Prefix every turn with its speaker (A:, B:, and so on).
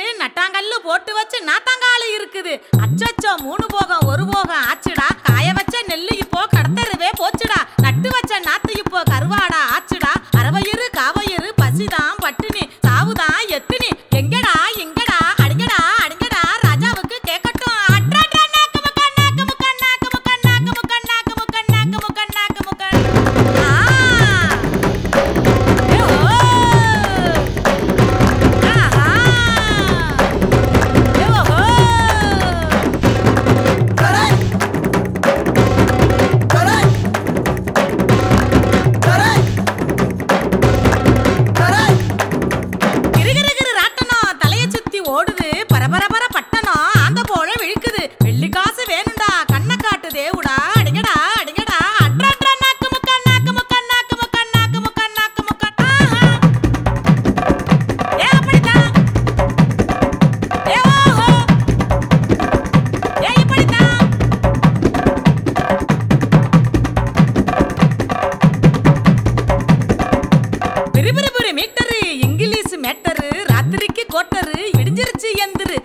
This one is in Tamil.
A: நட்டாங்கல்லு போட்டு வச்சு நாத்தாங்காலு இருக்குது. அச்சச்சோ 3 போகம் 1 போகம் ஆச்சுடா. காய வச்ச நெல்லு இப்போ கடத்தருவே போச்சுடா. நட்டு வச்ச நாத்து இப்போ கருவாடா ஆச்சுடா. அரவயிறு காவயிறு பசிதான் பட்டினி சாவுதான் எத்தினி. எங்கடா எங்கடா அடிங்கடா அடிங்கடா ராஜாவுக்கு கேட்கட்டும். அட்ரா நாக்கு முக்கண்ணாக்கு முக்கண்ணாக்கு முக்கண்ணாக்கு முக்கண்ணாக்கு முக்கண்ணாக்கு முக்கண்ணாக்கு முக்கண்ணாக்கு. ஓடுது பரபரபர பட்டணம் ஆந்த போல விழுக்குது. வெள்ளி காசு வேணும்டா கண்ணை காட்டு தேவுடா. அடிங்கடா அடிங்கடா அட்ரா நாக்கு முக்கண்ணாக்கு முக்கண்ணாக்கு முக்கண்ணாக்கு முக்கண்ணாக்கு முக்கண்ணா. ஏ அப்படித்தான் ஏ ஓஹோ ஏ இப்படித்தான். பிரிபிரிபுரி மீட்டரு இங்கிலீஷ் மேட்டரு ராத்திரிக்கு கோட்டரு இடிஞ்சிருச்சு எந்திரு.